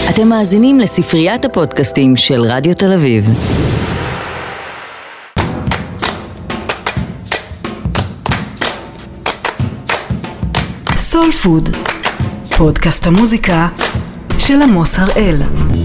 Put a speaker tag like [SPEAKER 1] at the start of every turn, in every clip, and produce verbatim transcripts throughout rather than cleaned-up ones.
[SPEAKER 1] אתם מאזינים לספריית הפודקאסטים של רדיו תל אביב.
[SPEAKER 2] סול פוד, פודקאסט המוזיקה של עמוס הראל.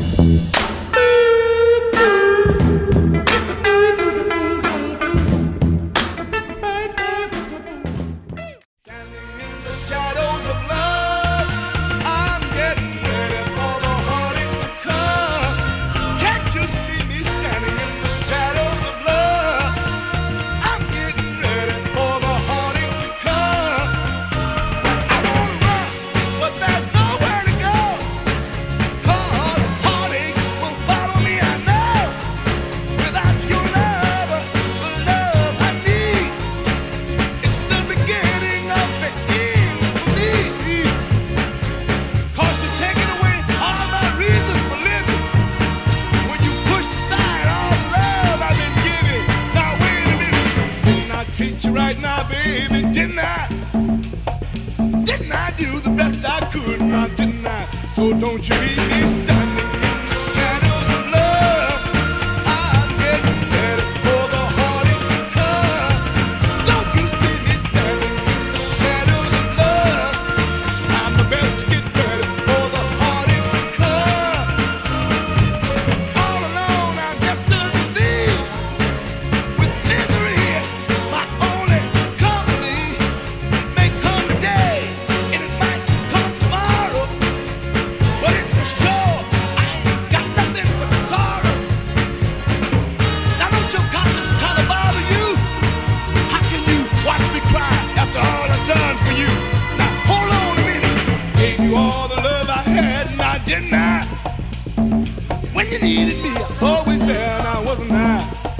[SPEAKER 3] So don't you leave me standing in the shadows of love. I'm getting ready for the heartache to come. Don't you see me standing in the shadows of love? Trying my best to get ready for the heartache to come. All alone I'm just to the lead, with misery my only company. It may come today and it might come tomorrow, but it's for sure I ain't got nothing but sorrow. Now don't your conscience kinda bother you? How can you watch me cry after all I've done for you? Now hold on a minute. Gave you all the love I had, and I didn't I? When you needed me, I was always there, and I wasn't I.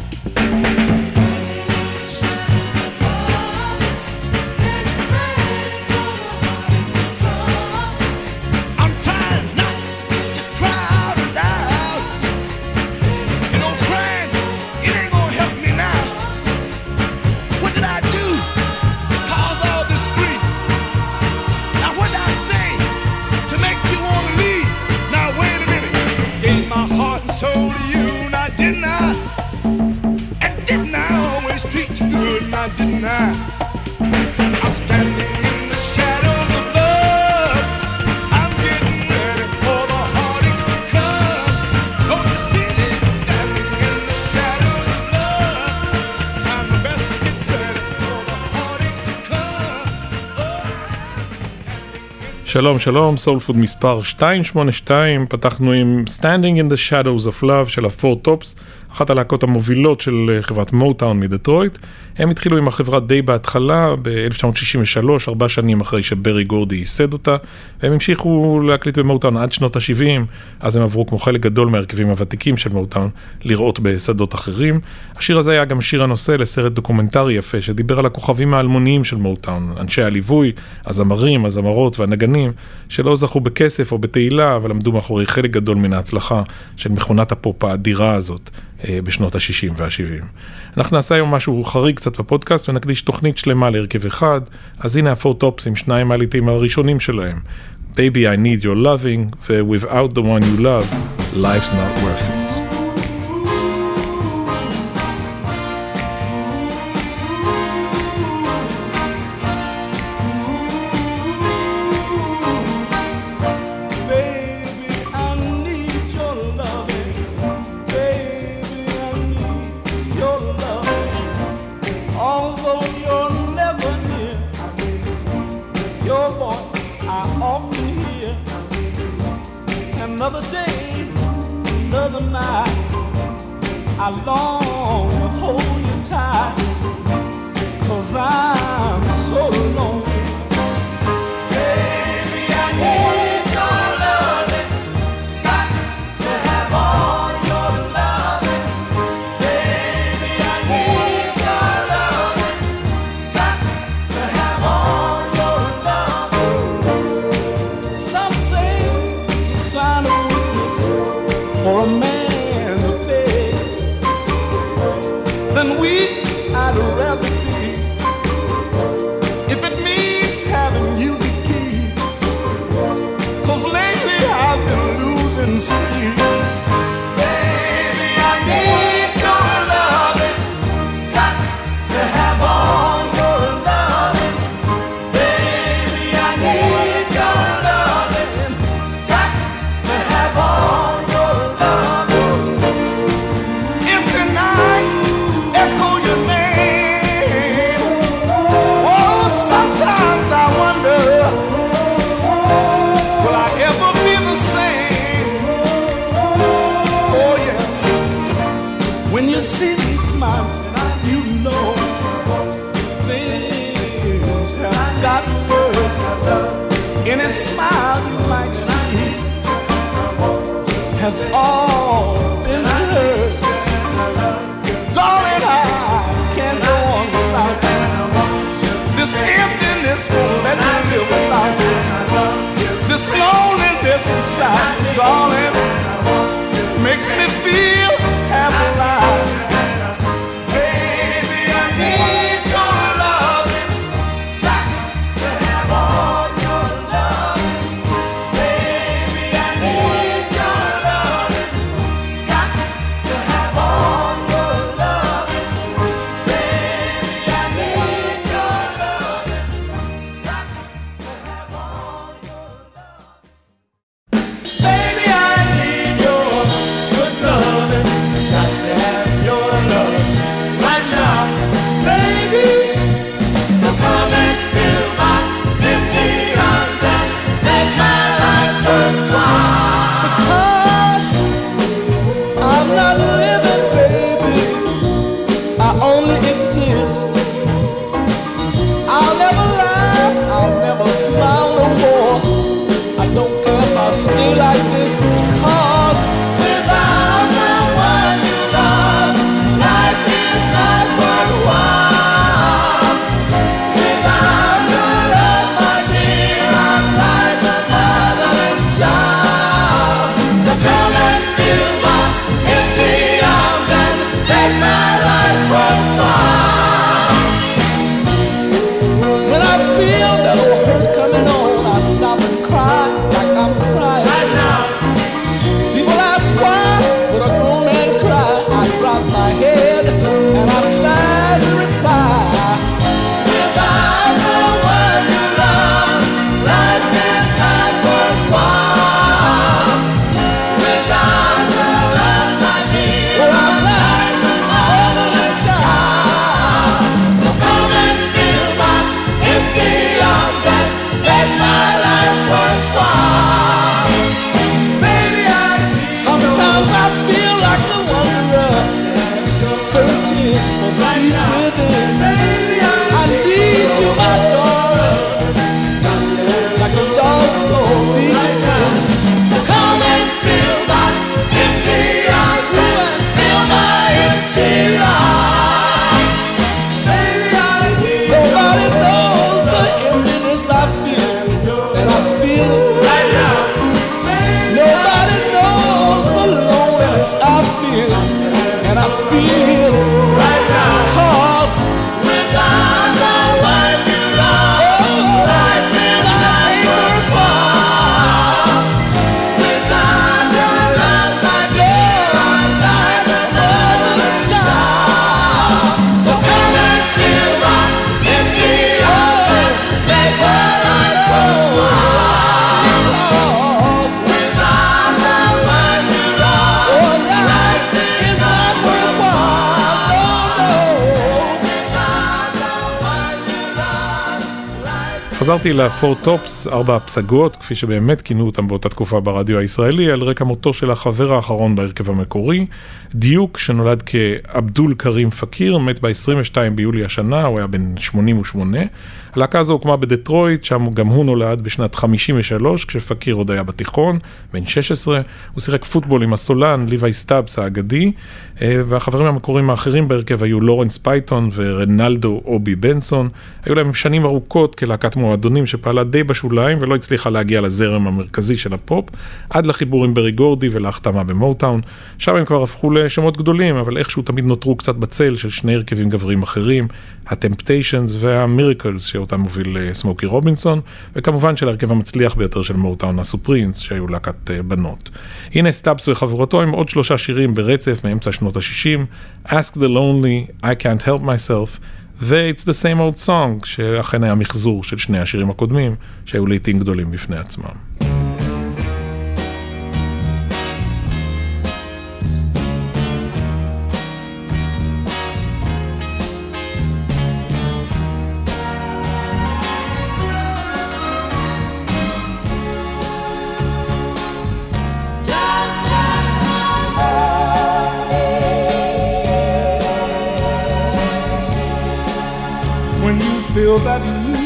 [SPEAKER 3] I'm trying not to cry out loud. You know, crying, it ain't gonna help me now. What did I do to cause all this grief? Now what did I say to make you wanna leave? Now wait a minute. Gave my heart and soul to you, now didn't I? And didn't I always treat you good, now didn't I? I'm standing in the shadows of love. I'm getting ready for the heartaches to come. Don't you see me standing in the shadows of love? Trying my best to get ready for the heartaches to come. Oh, I'm standing in...
[SPEAKER 4] שלום שלום, סול פוד מספר שתיים שמונה שתיים, פתחנו עם Standing in the Shadows of Love של ה-Four Tops, אחת הלהקות המובילות של חברת מוטאון מדטרויט. הם התחילו עם החברה די בהתחלה, ב-אלף תשע מאות שישים ושלוש, ארבע שנים אחרי שברי גורדי ייסד אותה, והם המשיכו להקליט במוטאון עד שנות ה-שבעים, אז הם עברו כמו חלק גדול מהרכבים הוותיקים של מוטאון, לראות בשדות אחרים. השיר הזה היה גם שיר הנושא לסרט דוקומנטרי יפה, שדיבר על הכוכבים האלמוניים של מוטאון, אנשי הליווי, הזמרים, הזמרות והנגנים, שלא זכו בכסף או בתהילה, אבל עמדו מאחורי חלק גדול מן ההצלחה של מכונת הפופ האדירה הזאת בשנות ה-שישים וה-שבעים. אנחנו נעשה היום משהו חריג קצת בפודקאסט, ונקדיש תוכנית שלמה להרכב אחד. אז הנה ה-Four Tops עם שניים מהליטים הראשונים שלהם. Baby, I need your loving, ו-Without the one you love, life's not worth it.
[SPEAKER 3] Another day, another night, I long to hold you tight, 'cause I'm so lonely. Baby, I need your loving, got to have all your loving. Baby, I need your loving, got to have all your loving. Some say it's a sign of weakness for a man to beg. Then weak I'd rather be. If it means sleep. Baby, I need your loving. Got to have all your loving. Baby, I need your loving. Got to have all your loving. Empty nights echo your name. Oh, sometimes I wonder, will I ever be the same? Oh yeah. When you see me smiling, you know things have gotten worse. Any smile you might see has all been hers. Darling, I can't go on without you. This emptiness won't let me live without you. This loneliness inside, darling, makes me feel half alive. Baby, I need your loving. Got to have all your loving. Baby, I need your loving. Got to have all your loving. Baby, I need your loving. Got to have all your loving. Baby, I need your good loving. Got to have your love right now, baby. So come and fill my empty arms and make my life worthwhile. Because I'm not living, baby. I only exist. I'll never laugh, I'll never smile no more. I don't care if I stay like this, because without the one you love, life is not worthwhile. Without your love, my dear, I'm like a motherless child. So come and fill my empty arms and make my life worthwhile. When I feel that old hurt coming on, I stop and cry like I'm crying right now. People ask why, but I groan and cry. I drop my head and I sadly reply, without the one you love, life is not worthwhile. Without your love, my dear, well, I'm like a motherless child. So come and fill my empty arms and make my life worthwhile. Baby, I sometimes I feel like the wanderer, searching for peace within. I need you, my darling, like a lost soul needs a friend. So come and fill my empty arms and fill my empty life. Baby, I need nobody knows the emptiness I feel, and I feel it right now. Nobody knows the loneliness I feel, and I feel it right now. 'Cause without the one you love, life is not worthwhile. Without your love, my dear, I'm like a motherless child. So come and fill my empty arms and make my life worthwhile. 'Cause without the one you love, oh, life is not worthwhile. No, no. Without the one you love, life.
[SPEAKER 4] חזרתי לפור טופס, ארבע הפסגות, כפי שבאמת כינו אותם באותה תקופה ברדיו הישראלי, על רקע מותו של החבר האחרון בהרכב המקורי, דיוק, שנולד כאבדול קרים פקיר, מת ב-עשרים ושניים ביולי השנה, הוא היה בן שמונים ושמונה. הלהקה הזו הוקמה בדטרויט, שם גם הוא נולד בשנת חמישים ושלוש, כשפקיר עוד היה בתיכון, בן שש עשרה. הוא שיחק פוטבול עם הסולן, ליווי סטאבס האגדי, והחברים המקוריים האחרים בהרכב היו לורנס פייתון ורנלדו אובי בנסון. היו להם שנים ארוכות כלהקת מועדון, מועדונים שפעלה די בשוליים ולא הצליחה להגיע לזרם המרכזי של הפופ, עד לחיבור עם ברי גורדי ולהחתמה במוטאון. שם הם כבר הפכו לשמות גדולים, אבל איכשהו תמיד נותרו קצת בצל של שני הרכבים גבריים אחרים, הטמפטיישנס והמיריקלס שאותם מוביל סמוקי רובינסון, וכמובן של הרכב המצליח ביותר של מוטאון, הסופרינס, שהיו להקת בנות. הנה סטאבס וחברותו עם עוד שלושה שירים ברצף מאמצע שנות ה-שישים, Ask the Lonely, I Can't Help Myself, ו-It's the Same Old Song, שאכן היה מחזור של שני השירים הקודמים, שהיו לעיתים גדולים בפני עצמם.
[SPEAKER 3] Feel that you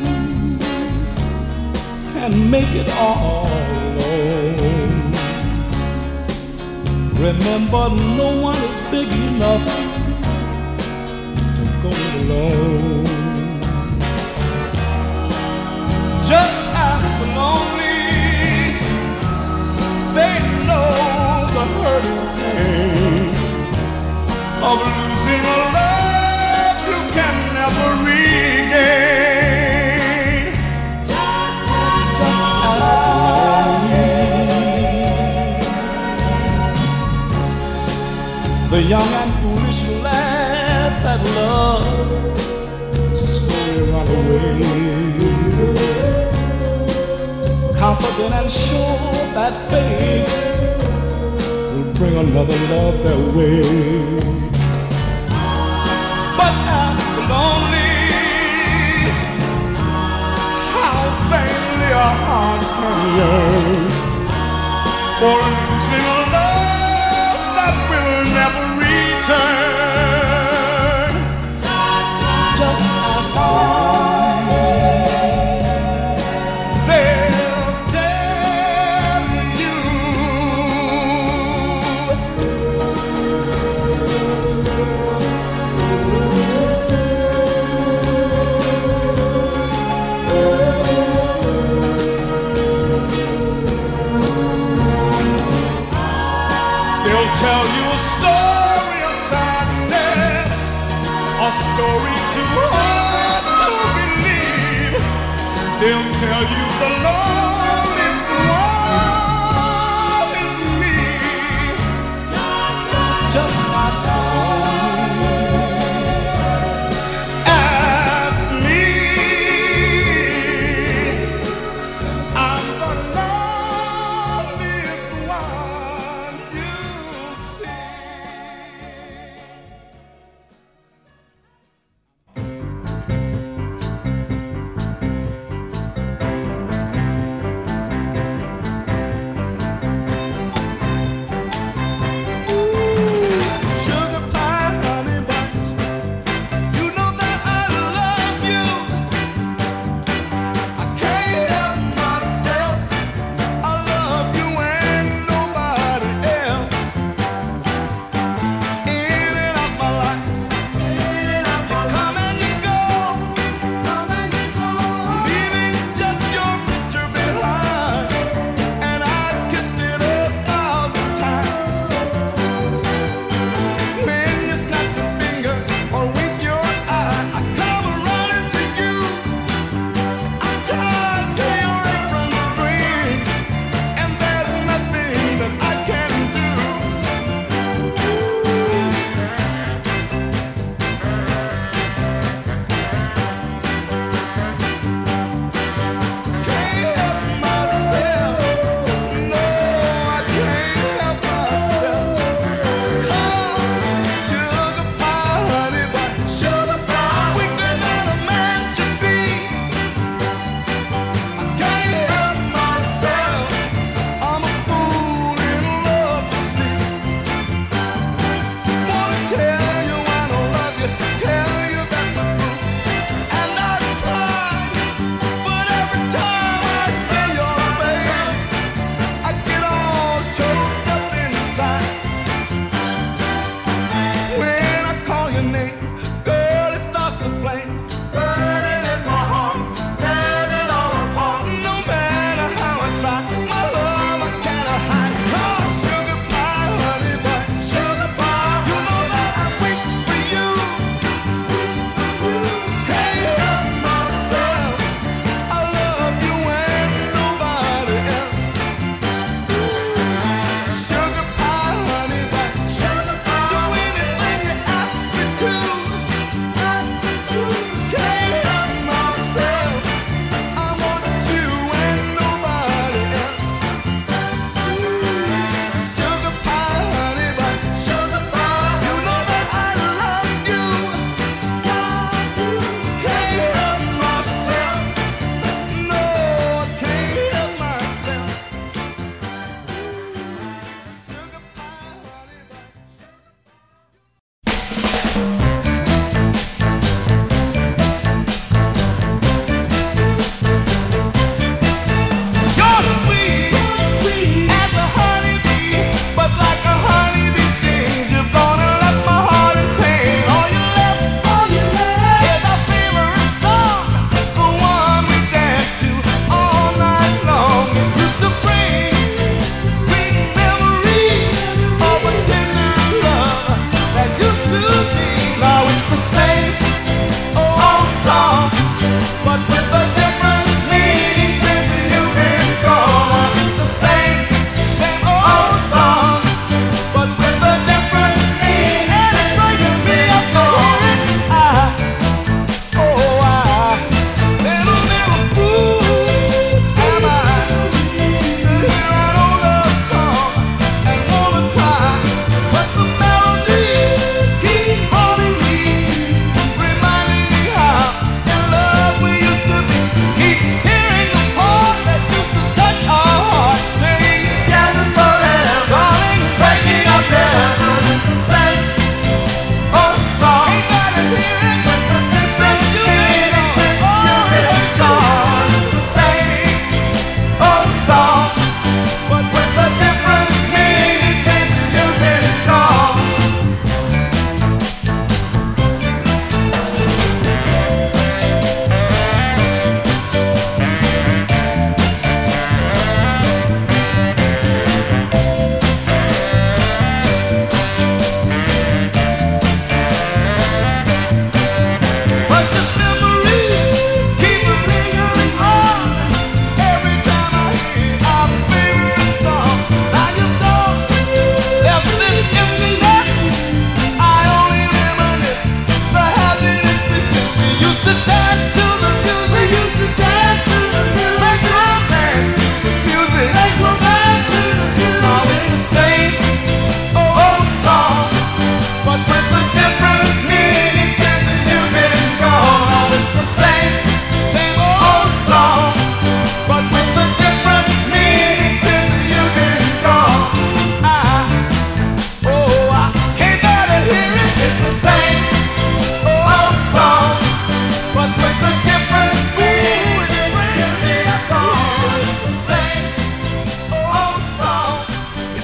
[SPEAKER 3] can make it all alone. Remember, no one is big enough to go it alone. Just ask the lonely, they know the hurt and pain of losing a love you can never reach. Just ask the lonely. The young and foolish laugh at love, slowly run away, confident and sure that fate will bring another love their way. But ask the lonely, a heart can yearn for losing a love that will never return. Just ask me. They'll tell you. Tell you a story of sadness, a story too hard to believe. They'll tell you the loneliest one is me. Just ask me. Ask me. I'm the loneliest one you see. Sugar pie, honey bunch, you know that I love you. I can't help myself. I love you and nobody else. In and out my life, you come and you go, leaving just your picture behind. And I've kissed it a thousand times. When you snap your finger or wink your eye, I come running to you. I'm tied to your apron string, and there's nothing that I can do. Can't help myself. No, I can't help myself. Come, sugar pie, honey bunch, sugar pie, I'm weaker than a man should be. I can't help myself. I'm a fool in love to see. Wanna tell you I don't love you, tell you that the truth. And I tried, but every time I see your face, I get all choked up inside. When I call your name, girl, it starts to flame, burning in my heart, tearing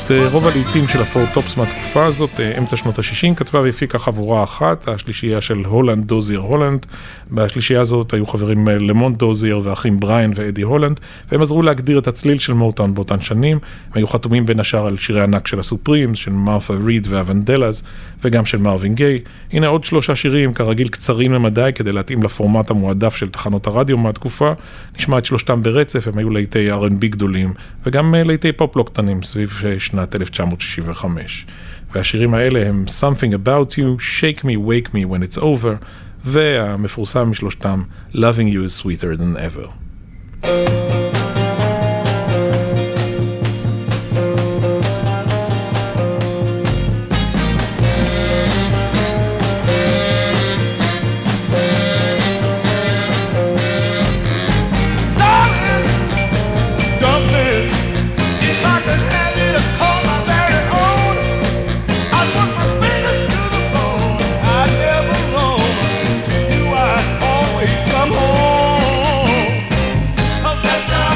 [SPEAKER 4] את רוב הלעיתים של הפור טופס מהתקופה הזאת, אמצע שנות ה-שישים, כתבה והפיקה חבורה אחת, השלישייה של הולנד, דוזייר, הולנד. בשלישייה הזאת היו חברים למונט דוזייר ואחים בריין ואדי הולנד, והם עזרו להגדיר את הצליל של מוטאון באותן שנים. הם היו חתומים בין השאר על שירי ענק של הסופרימס, של מרת'ה ריד והוונדלאז, וגם של מרווין גיי. הנה עוד שלושה שירים, כרגיל קצרים למדי, כדי להתאים לפורמט המועדף של תחנות הרדיו מהתקופה. נשמע את שלושתם ברצף, הם היו לעיתי אר אנד בי גדולים, וגם לעיתי פופ-לוק קטנים סביב שנת אלף תשע מאות שישים וחמש. והשירים האלה הם Something About You, Shake Me, Wake Me When It's Over, והמפורסם משלושתם, Loving You is Sweeter Than Ever.
[SPEAKER 3] Come home, 'cause that's how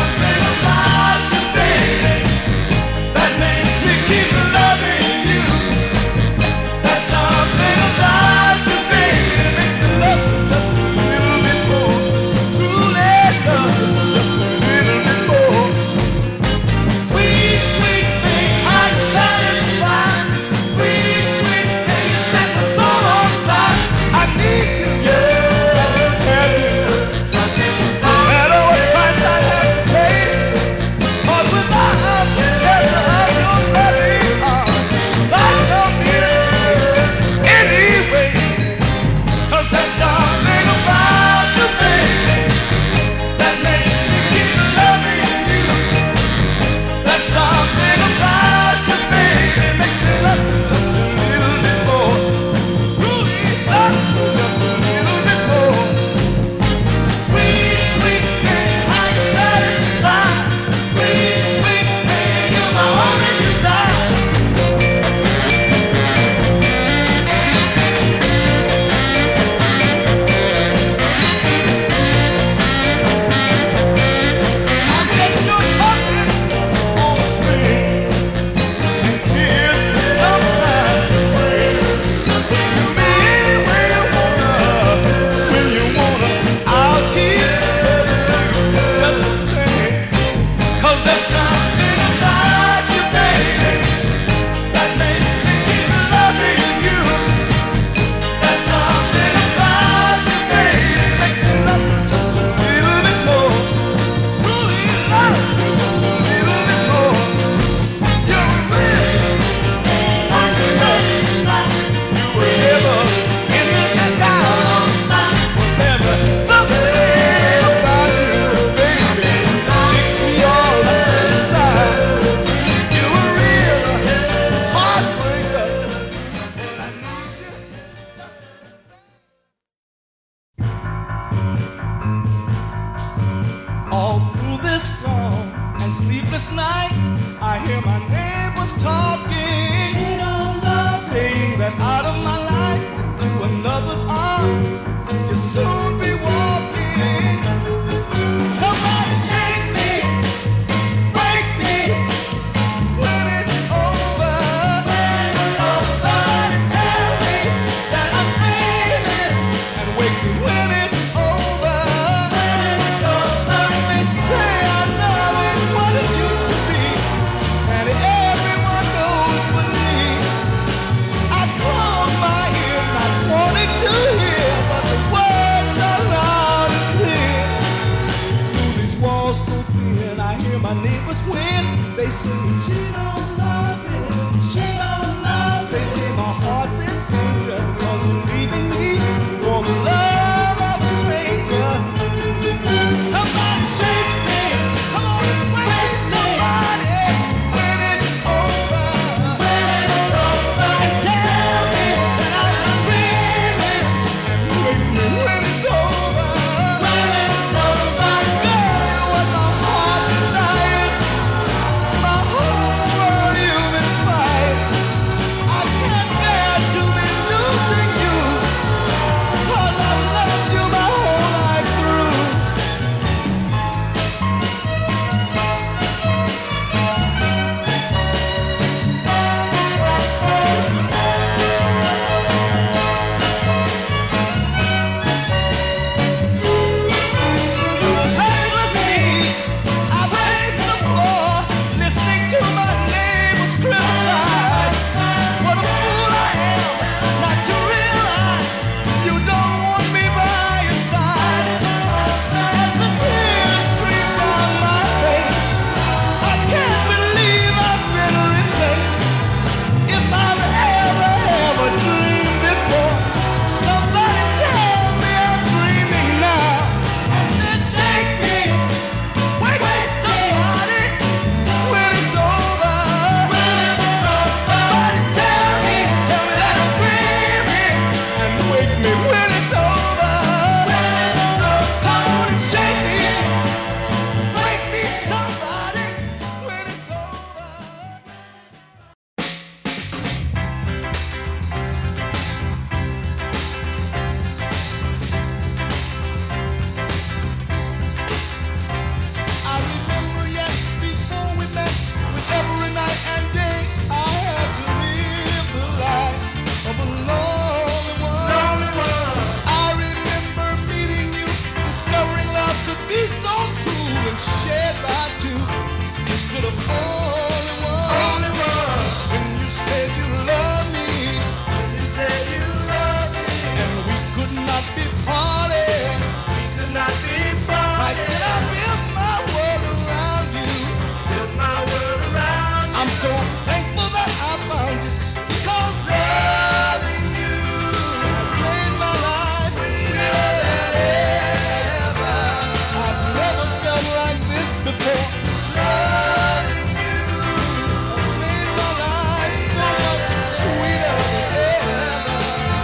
[SPEAKER 3] thankful that I found you, because loving you has made my life sweeter than ever. I've never felt like this before. Loving you has made my life so much sweeter than ever.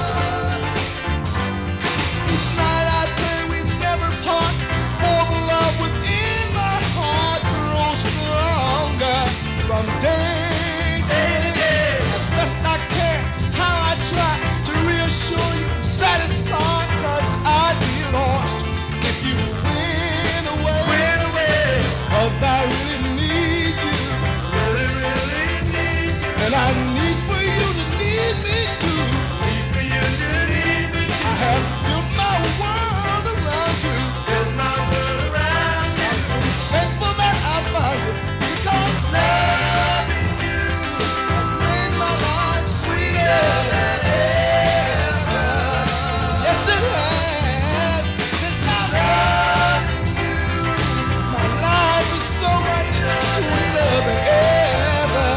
[SPEAKER 3] Each night I pray we never part, for the love within my heart grows stronger from day to day. As best I can, how I try to reassure you, satisfy, cause I'd be lost if you went away. Went away. Cause I really need you, really, really need you. And I need for you to need me too. Need for you to need me too. I have built my world around you. Built my world around you. I'm so thankful that I found you, because loving you has made my life sweeter than ever. Yes, it has. Since I'm loving you, my life is so much sweeter than ever.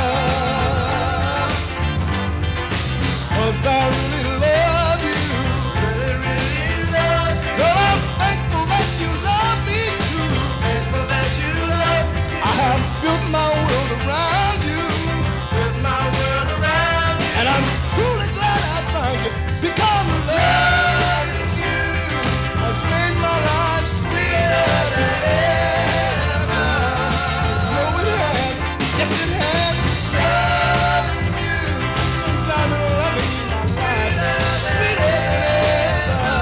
[SPEAKER 3] Cause I really love you. Really, really love you. Girl, I'm thankful that you love me too. Thankful that you love me too. I have built my world around you. Built my world around you. And I'm truly glad I found you, because loving you has made my life sweeter than ever. No, it has. Yes, it has. Loving you, since I've been loving you, my life is sweeter than ever.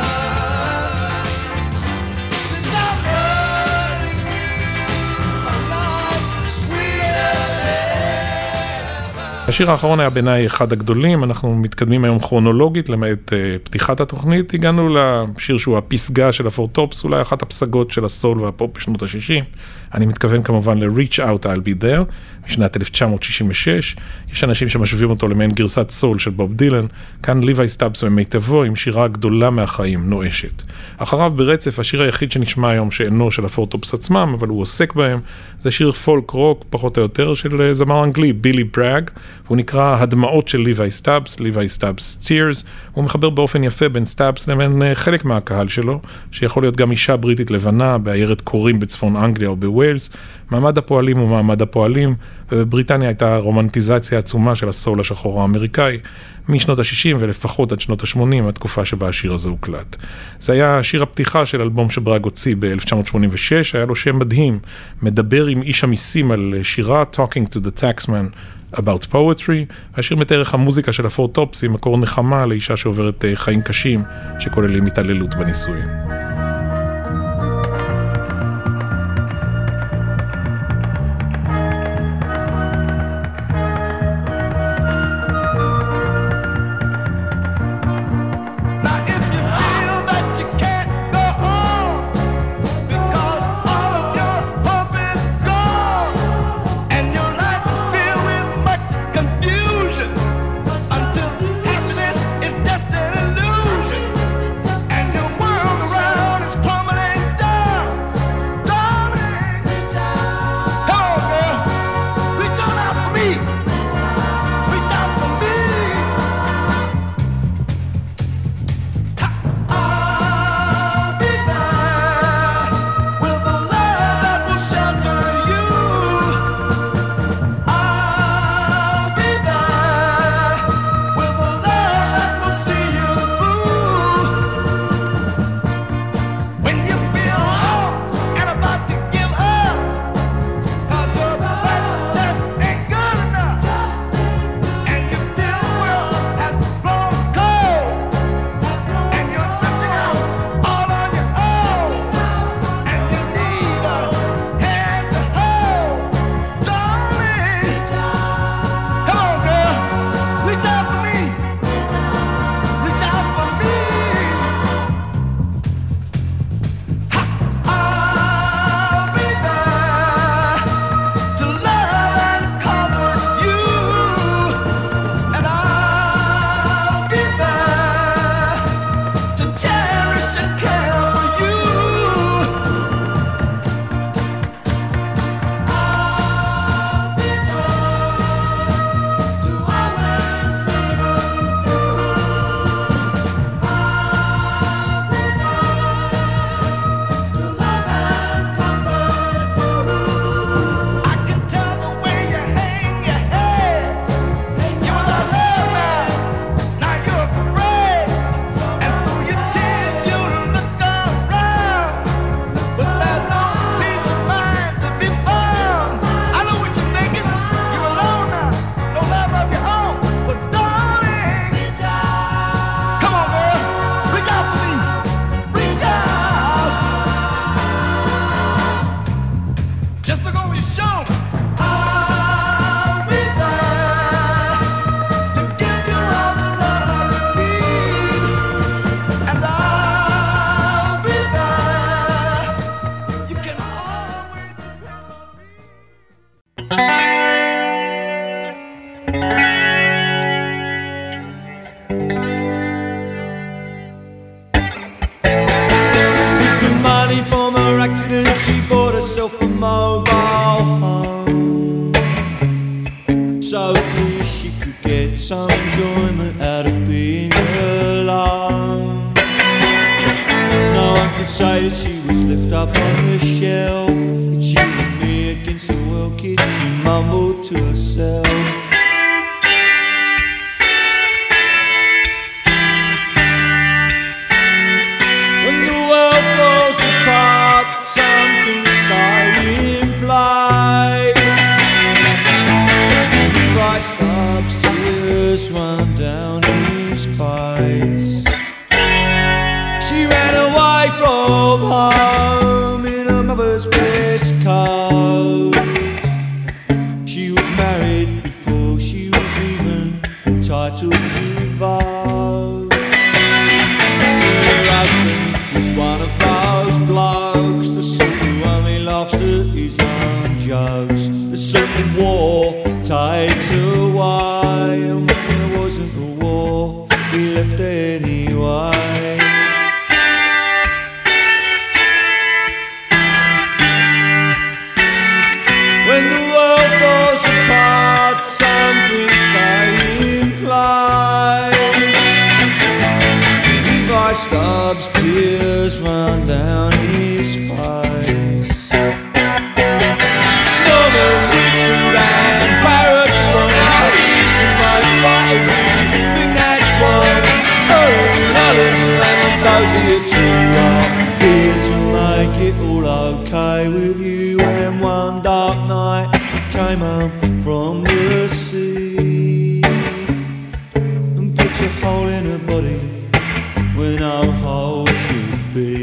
[SPEAKER 3] Since I'm loving you, my life is sweeter than ever.
[SPEAKER 4] השיר האחרון היה בעיניי אחד הגדולים, אנחנו מתקדמים היום כרונולוגית, למעט uh, פתיחת התוכנית, הגענו לשיר שהוא הפסגה של הפור טופס, אולי אחת הפסגות של הסול והפופ בשנות ה-שישים, אני מתכוון כמובן ל-Reach Out I'll Be There, משנת אלף תשע מאות שישים ושש, יש אנשים שמשווים אותו למעין גרסת סול של בוב דילן, כאן ליווי סטאבס במיטבו עם שירה גדולה מהחיים, נואשת. אחריו ברצף, השיר היחיד שנשמע היום שאינו של הפור טופס עצמם, אבל הוא עוסק בהם, זה שיר פולק רוק, פחות או יותר, של זמר אנגלי, בילי בראג, הוא נקרא הדמעות של ליווי סטאבס, ליווי סטאבס Tears, הוא מחבר באופן יפה בין סטאבס לבין חלק מהקהל שלו, שיכול להיות גם אישה בריטית לבנה, בעיירת קורים בצפון אנגליה או בווילס, מעמד הפועלים הוא מעמד הפועלים, ובבריטניה הייתה רומנטיזציה עצומה של הסול השחור האמריקאי, משנות ה-שישים ולפחות עד שנות ה-שמונים, התקופה שבה השיר הזה הוקלט. זה היה שיר הפתיחה של אלבום שבראג הוציא ב-אלף תשע מאות שמונים ושש, היה לו שם מדהים, מדבר עם איש המיסים על שירה, Talking to the Taxman about Poetry, והשיר מתאר איך המוזיקה של הפור טופס היא מקור נחמה לאישה שעוברת חיים קשים, שכוללים התעללות בנישואים.
[SPEAKER 3] Until happiness is just an illusion, and your world around
[SPEAKER 5] only she could get some enjoyment out of being alone. No one could say that she was left up on the shelf. It's you and me against the world, kid, she mumbled to herself. When the world falls apart, something stay in place. Levi Stubbs' tears run down his face. She ran away from home in her mother's best coat. She was married before she was even entitled to vote. Her husband was one of those blokes, the sort who only laughs at his own jokes. The sort of war takes away, and when there wasn't a war, he left anyway. When the world falls apart, something stays in place. Levi Stubbs' tears run down his face. Norman Whitfield and Barrett Strong are here to make right everything that's wrong. Owen and Allen and Lemon, those are your two are here to make it all okay with you. And one dark night you came home from the sea and put a hole in her body where no hole should be.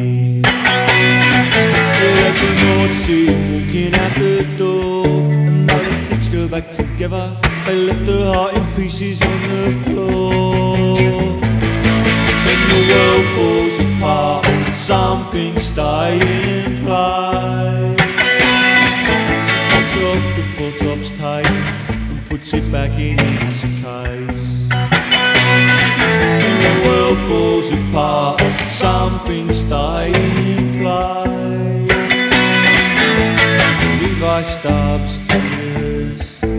[SPEAKER 5] Yeah, that's a naughty walking out the door, and though they stitched her back together, they left her heart in pieces on the floor. When the world falls apart, something stays in place. She takes off the full tops tape and puts it back in its case. When the world falls apart, something stays in place. Levi Stubbs' tears.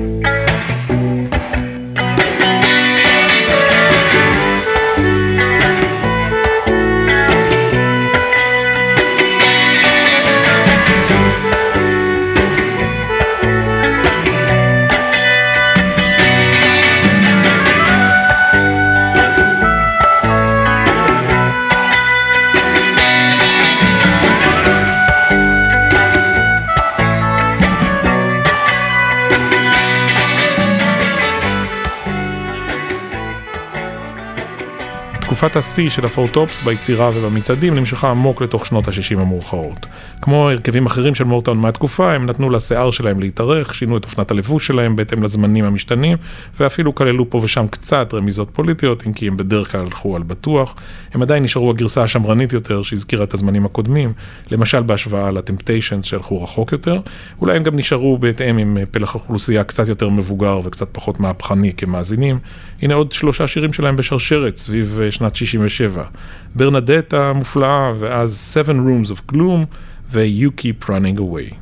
[SPEAKER 4] תקופת השיא של הפורטופס ביצירה ובמצעדים נמשכה עמוק לתוך שנות ה-שישים המאוחרות. כמו הרכבים אחרים של מוטאון מהתקופה, הם נתנו לשיער שלהם להתארך, שינו את אופנת הלבוש שלהם בהתאם לזמנים המשתנים, ואפילו כללו פה ושם קצת רמיזות פוליטיות, אם כי הם בדרך כלל הלכו על בטוח. הם עדיין נשארו הגרסה השמרנית יותר שהזכירה את הזמנים הקודמים, למשל בהשוואה לטמפטיישנס שהלכו רחוק יותר. אולי הם גם נשארו בהתאם עם פלח אוכלוסייה קצת יותר מבוגר וקצת פחות מהפכני כמאזינים. הנה עוד שלושה שירים שלהם בשרשרת סביב שנת שישים ושבע. ברנדט המופלאה, ואז Seven Rooms of Gloom ו-You Keep Running Away.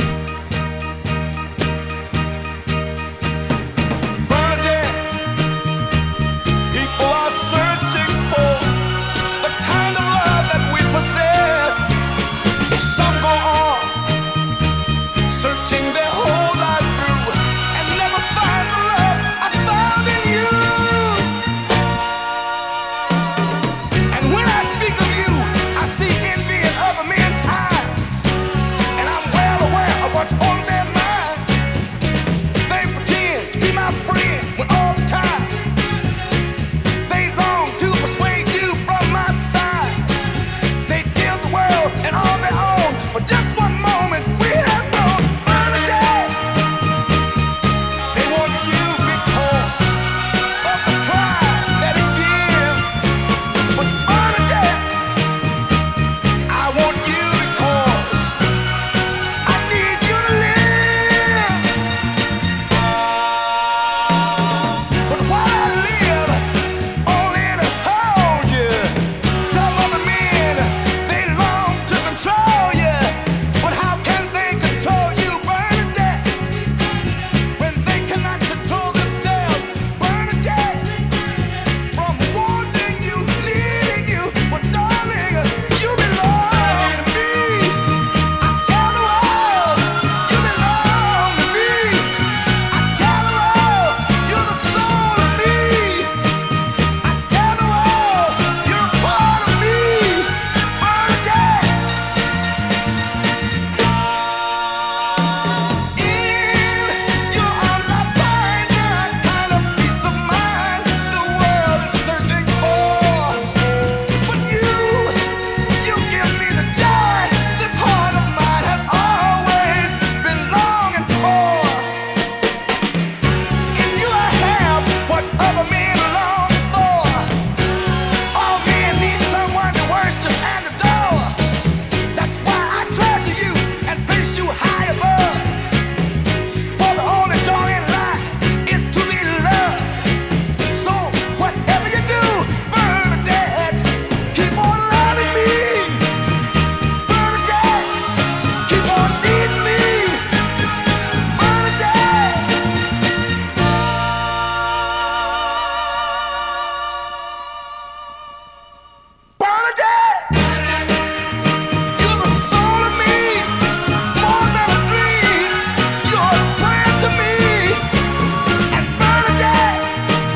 [SPEAKER 3] Some go on searching their whole life through and never find the love I found in you. And when I speak of you, I see envy in other men's eyes, and I'm well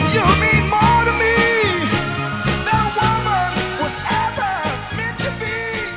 [SPEAKER 3] You mean more to me than a woman was ever meant to be.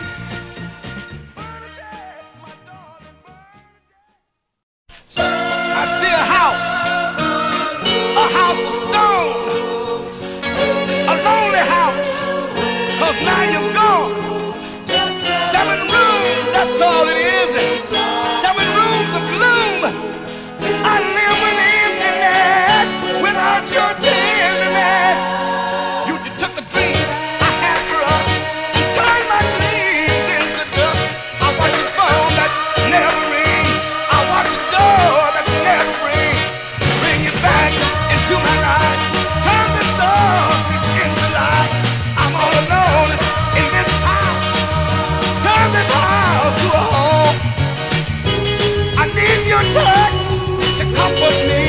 [SPEAKER 3] Bernadette, my darling Bernadette. I see a house, a house of stone, a lonely house, 'cause now you're gone. Seven rooms, that's all it is. Seven rooms of gloom. I live with emptiness without your tenderness. You, you took the dream I had for us and turned my dreams into dust. I watch a phone that never rings. I watch a door that never rings. Bring it back into my life. Turn this darkness into light. I'm all alone in this house. Turn this house to a home. I need your touch to comfort me.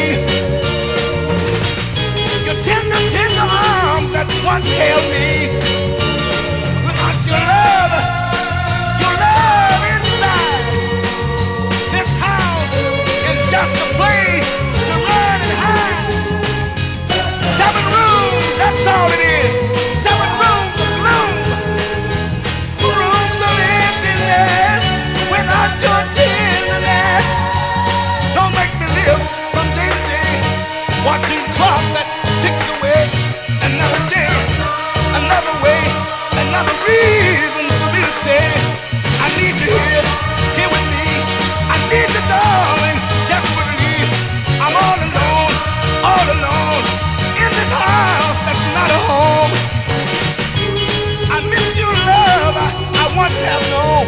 [SPEAKER 3] Your tender, tender arms that once held me. Without your love, your love inside, this house is just a place to run and hide. Seven rooms, that's all it is. Seven rooms of gloom. Rooms of emptiness without your tenderness. Don't make me live from day to day, watching clock that ticks away. Another day, another way, another reason for me to say I need you here, here with me. I need you, darling, desperately. I'm all alone, all alone in this house that's not a home. I miss your love I, I once have known.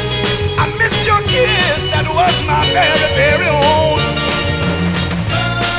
[SPEAKER 3] I miss your kiss that was my very, very own.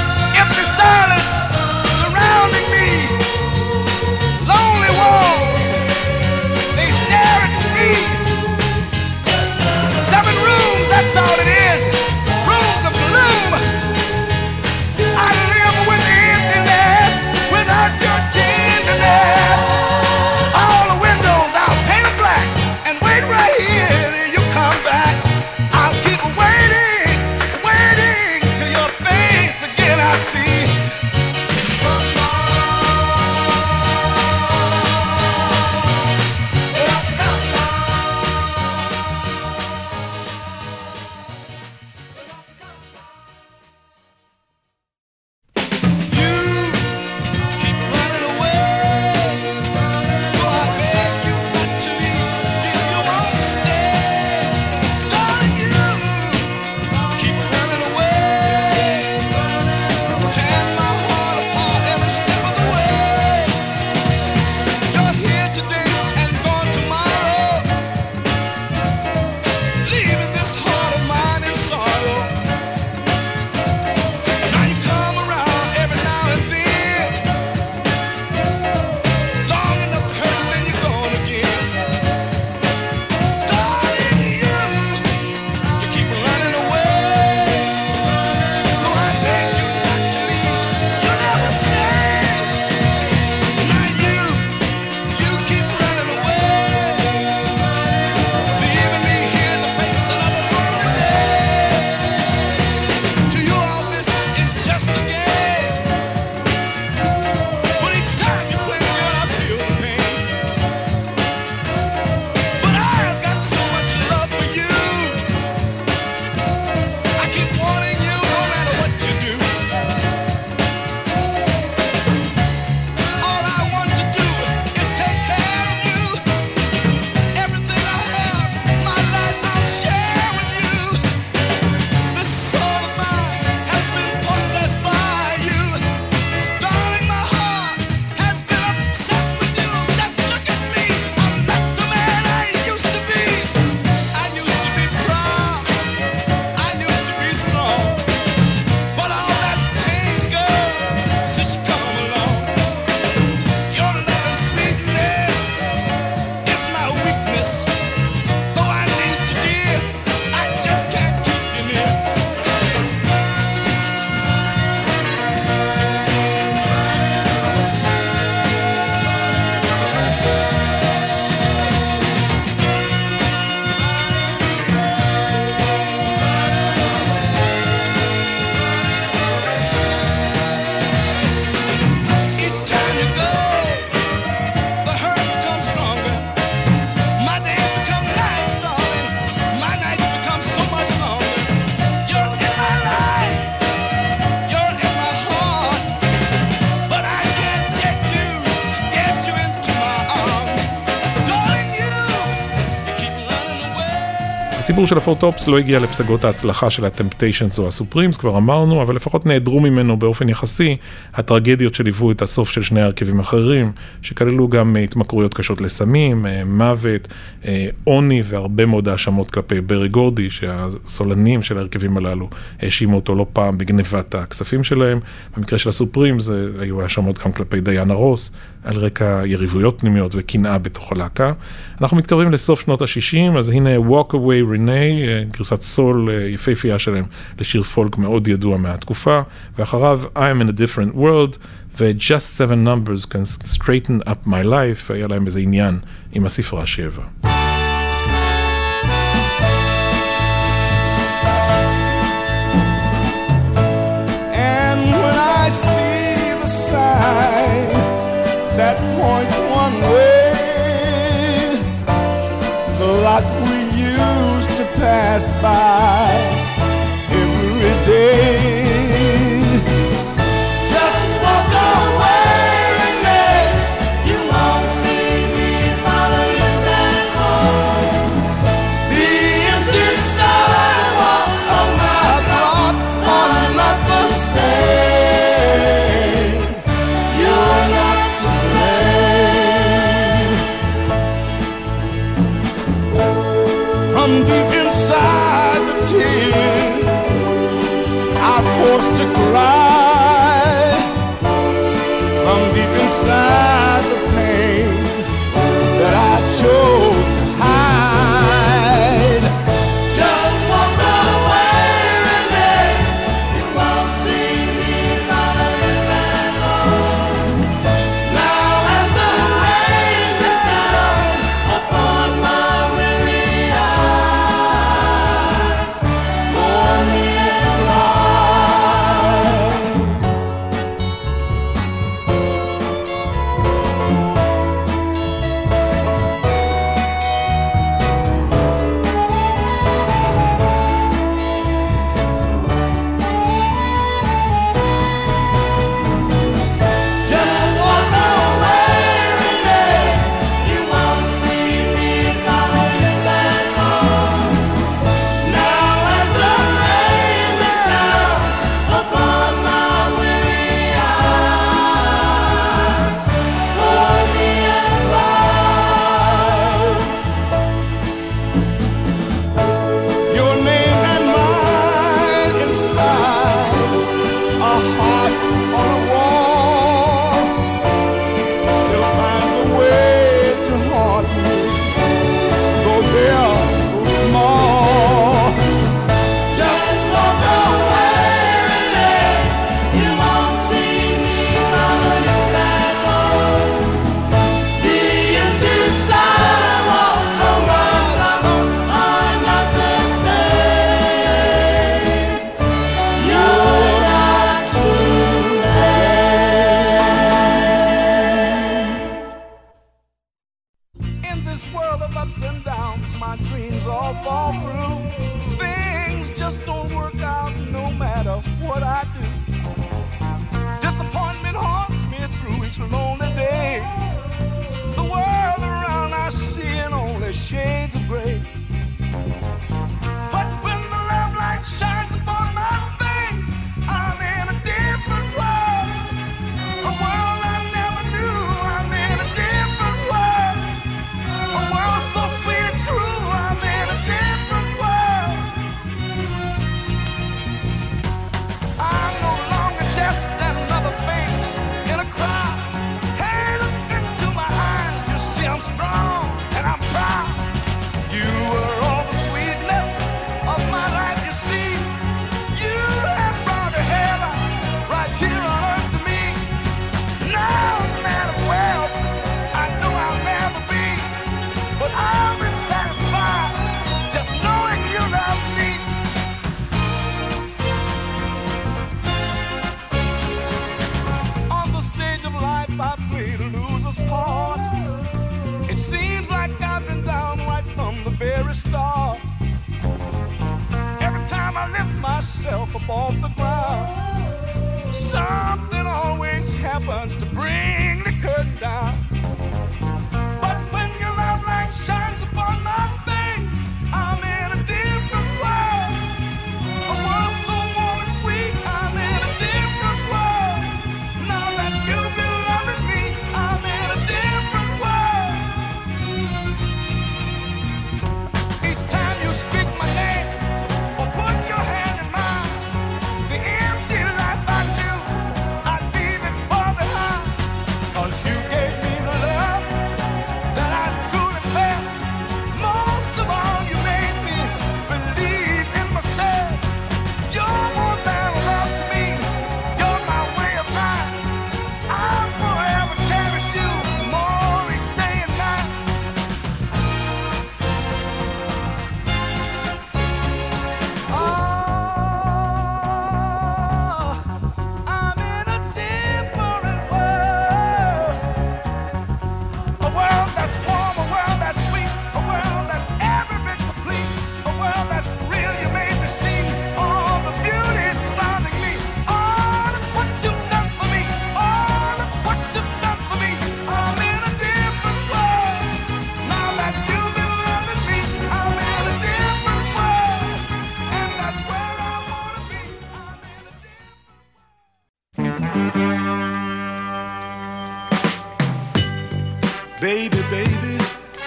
[SPEAKER 4] הסיפור של הפור טופס לא הגיע לפסגות ההצלחה של הטמפטיישנס או הסופרימס, כבר אמרנו, אבל לפחות נעדרו ממנו באופן יחסי הטרגדיות שליוו את הסוף של שני הרכבים אחרים, שכללו גם התמכרויות קשות לסמים, מוות, עוני והרבה מאוד האשמות כלפי ברי גורדי, שהסולנים של הרכבים הללו האשימו אותו לא פעם בגנבת הכספים שלהם. במקרה של הסופרימס היו האשמות גם כלפי דיאנה רוס, על רקע יריבויות פנימיות וקנאה בתוך הלהקה. אנחנו מתקרבים לסוף שנות ה-שישים, אז הנה Walk Away Renee, גרסת סול יפהפייה שלהם לשיר פולק מאוד ידוע מהתקופה, ואחריו I'm in a different world, ו-Just seven numbers can straighten up my life, היה להם איזה עניין עם הספרה שבע.
[SPEAKER 3] And when I see the sign that points one way, the lot we used to pass by every day. Just walk away, Renee. You won't see me follow you back home. The empty sidewalks on my block are not the same. You're not to blame. From deep inside the tears I'm forced to cry, from deep inside the pain that I chose to hide. Just walk away, Renee. You won't see me follow you back home. Now as the rain is down upon my weary eyes, for me and mine. Just walk away, Renee. You won't see me follow you back home. Now as the rain is down upon my weary eyes, for me and mine. Your name and mine inside a heart on a wall still finds a way to haunt me, though they are so small. Just walk away, Renee. You won't see me follow you back home. The empty sidewalks on my block are not the same. You're not to blame. In this world of ups and downs, my dreams all fall through. Things just don't work out no matter what I do. Disappointment haunts me through each lonely day. The world around I see in only shades of gray. But when the love light shines upon my face, I'm in a different world. A world I never knew. I'm in a different world. A world so sweet and true. I'm in a different world. I'm no longer just another face in a crowd. Hey, look into my eyes. You see I'm strong and I'm proud. You were all the sweetness of my life, you see. You have brought to heaven right here on earth to me. Now, man of wealth, I know I'll never be, but I'll be satisfied just knowing you love me. On the stage of life, I played a loser's part. It seems like I've been down right from the very start. Every time I lift myself above the ground, something always happens to bring the curtain down. But when your love light shines upon my face, I'm in a deep baby, baby.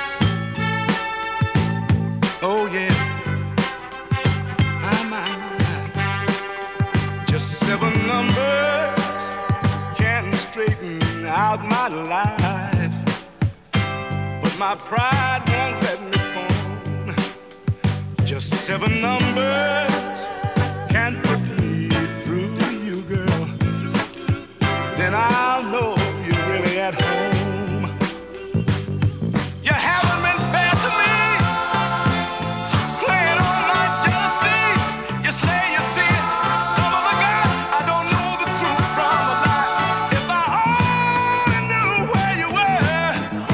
[SPEAKER 3] Oh yeah, my, my, my. Just seven numbers can straighten out my life, but my pride won't let me phone. Just seven numbers can put me through to you, girl. Then I'll know you're really at home. You haven't been fair to me, playing on my jealousy. You say you see some of the guys, I don't know the truth from the lie. If I only knew where you were,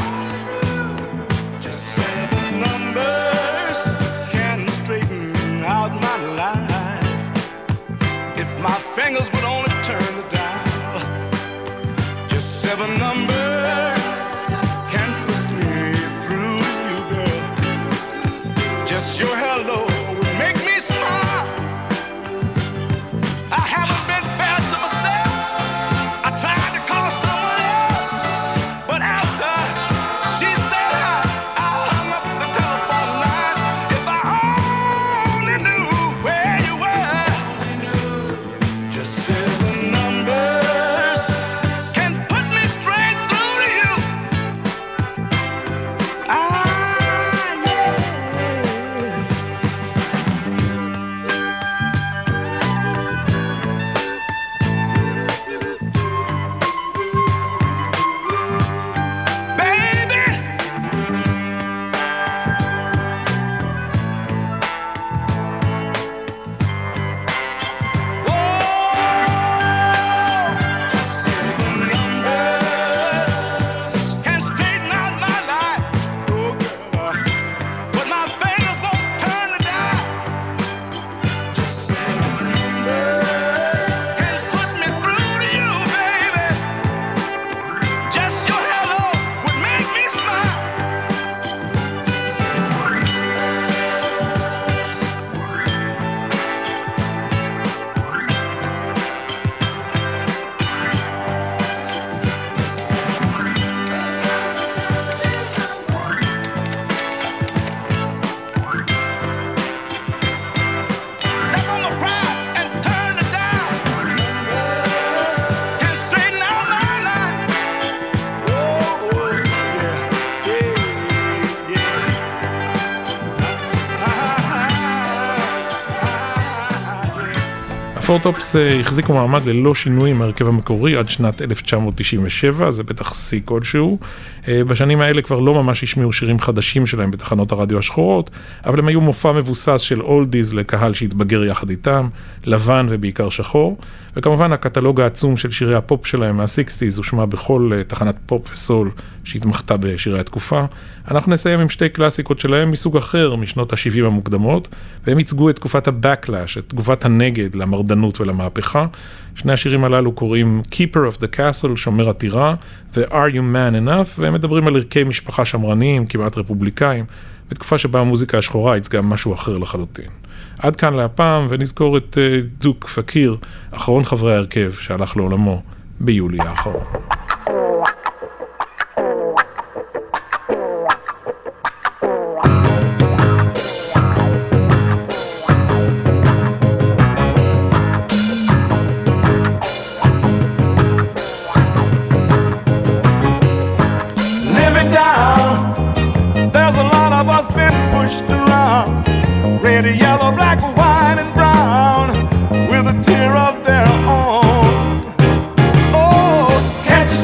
[SPEAKER 3] just seven numbers can straighten out my life. If my fingers would only turn the dial, just seven numbers can put me through you, girl. Just your hello would make me smile. I haven't been fair to myself. I tried to call someone else, but after she said I, I hung up the telephone line. If I only knew where you were, just seven numbers can put me straight through to you. Ah, yeah. Baby, whoa, seven numbers can straighten out my life, oh girl, but my fingers won't turn the dial. Just seven numbers can put me through to you, baby. Just your hello would make me smile. Step on my pride and turn the dial. Can straighten out my life. Oh, oh, yeah, yeah, yeah.
[SPEAKER 4] הפורטופס אה, החזיקו מעמד ללא שינוי עם ההרכב המקורי עד שנת אלף תשע מאות תשעים ושבע, זה בטח שיא כלשהו. אה, בשנים האלה כבר לא ממש השמיעו שירים חדשים שלהם בתחנות הרדיו השחורות, אבל הם היו מופע מבוסס של אולדיז לקהל שהתבגר יחד איתם, לבן ובעיקר שחור, וכמובן הקטלוג העצום של שירי הפופ שלהם מה-שישים הושמע בכל אה, תחנת פופ וסול שהתמחתה בשירי התקופה. אנחנו נסיים עם שתי קלאסיקות שלהם מסוג אחר משנות ה-שבעים המוקדמות, והם ייצגו את תקופת ה-backlash, את תגובת הנגד למרדנות ולמהפכה. שני השירים הללו קוראים Keeper of the Castle, שומר הטירה, ו-Are You Man Enough, והם מדברים על ערכי משפחה שמרניים, כמעט רפובליקאים, בתקופה שבה המוזיקה השחורה ייצגה משהו אחר לחלוטין. עד כאן להפעם, ונזכור את uh, דוק פקיר, אחרון חברי ההרכב שהלך לעולמו ביולי האחרון.
[SPEAKER 3] Live it down. There's a lot of us been pushed around. Red, yellow, black, white, and brown, with a tear of their own. Oh, can't you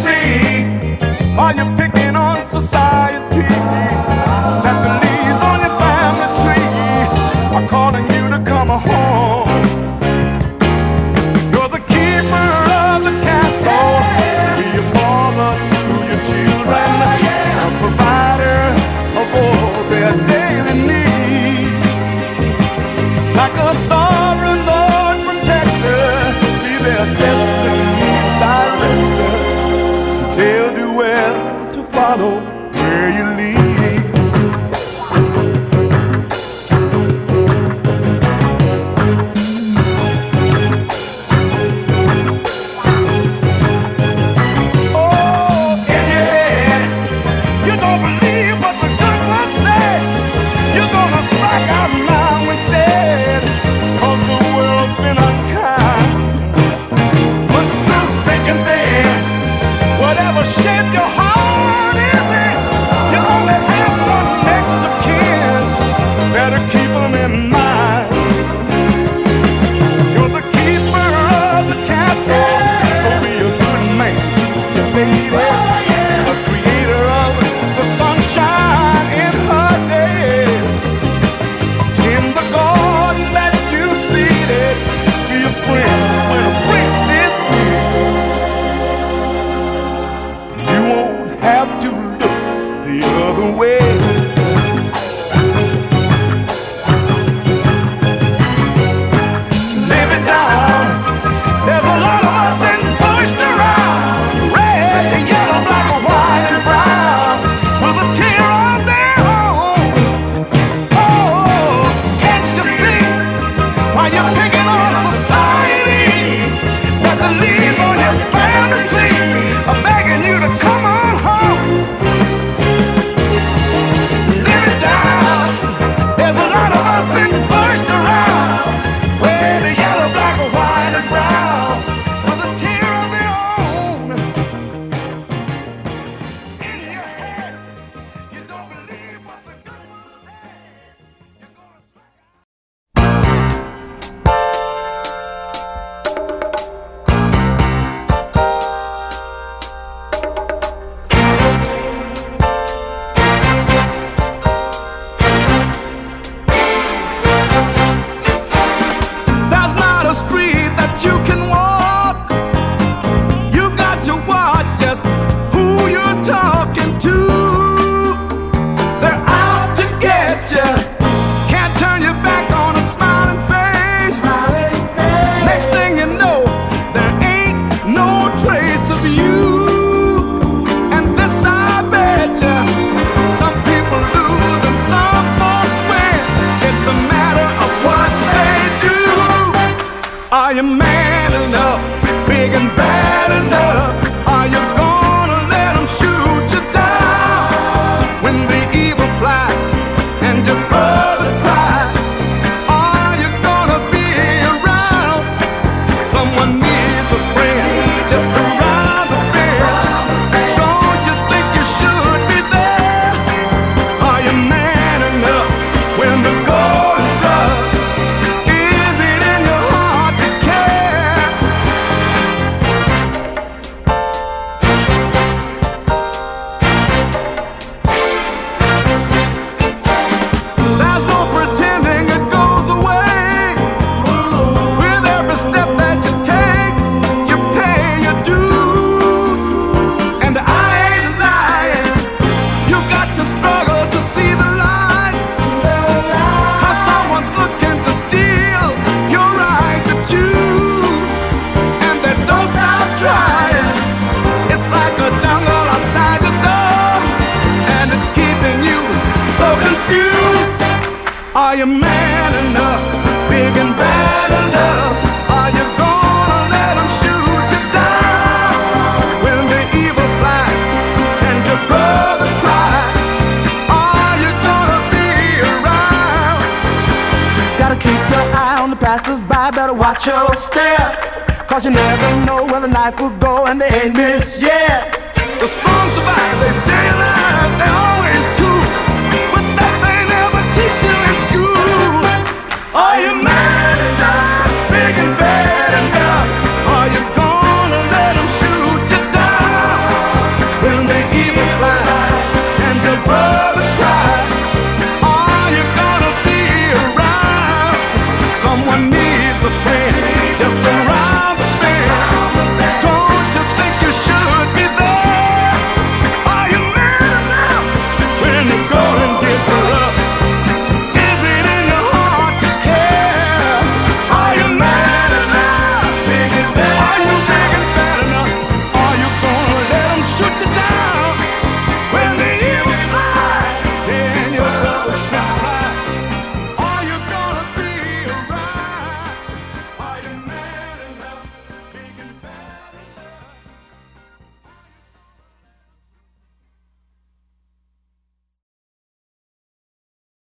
[SPEAKER 3] the leaves on your family tree are begging you to come on home. Live it down. There's a lot of us been pushed around. Where the yellow, black, white, and brown, with a tear of their own. In your head, you don't believe what the good book said. You're gonna strike out. There's not a street that you can walk. You've got to watch just who you're talking to. They're out to get you. Can't turn your back on a smiling face. Next thing you know, there ain't no trace of you. And this I bet you, some people lose and some folks win. It's a matter of what they do. Are you man enough, big and bad enough? Are you gonna let them shoot you down when the evil flies and your brother cries? Are you gonna be around? Someone needs a friend just around the bend. Don't you think you should be there? Are you man enough when the going's rough? Is it in your heart to care? There's no pretending it goes away. With every step that you take, you pay your dues. And I ain't lying. You've got to struggle to see the lights. How someone's looking to steal your right to choose. And they don't stop trying. It's like a jungle outside your door, and it's keeping you so confused. Are you man enough, big and bad enough? Are you gonna let them shoot you down when the evil flies and your brother cries? Are you gonna be around? Gotta keep your eye on the passers-by, better watch your step, cause you never know where the knife will go and they ain't missed yet. The strong survive, they stay alive, they always cool, but that they never teach you in school. Are you man enough, big and bad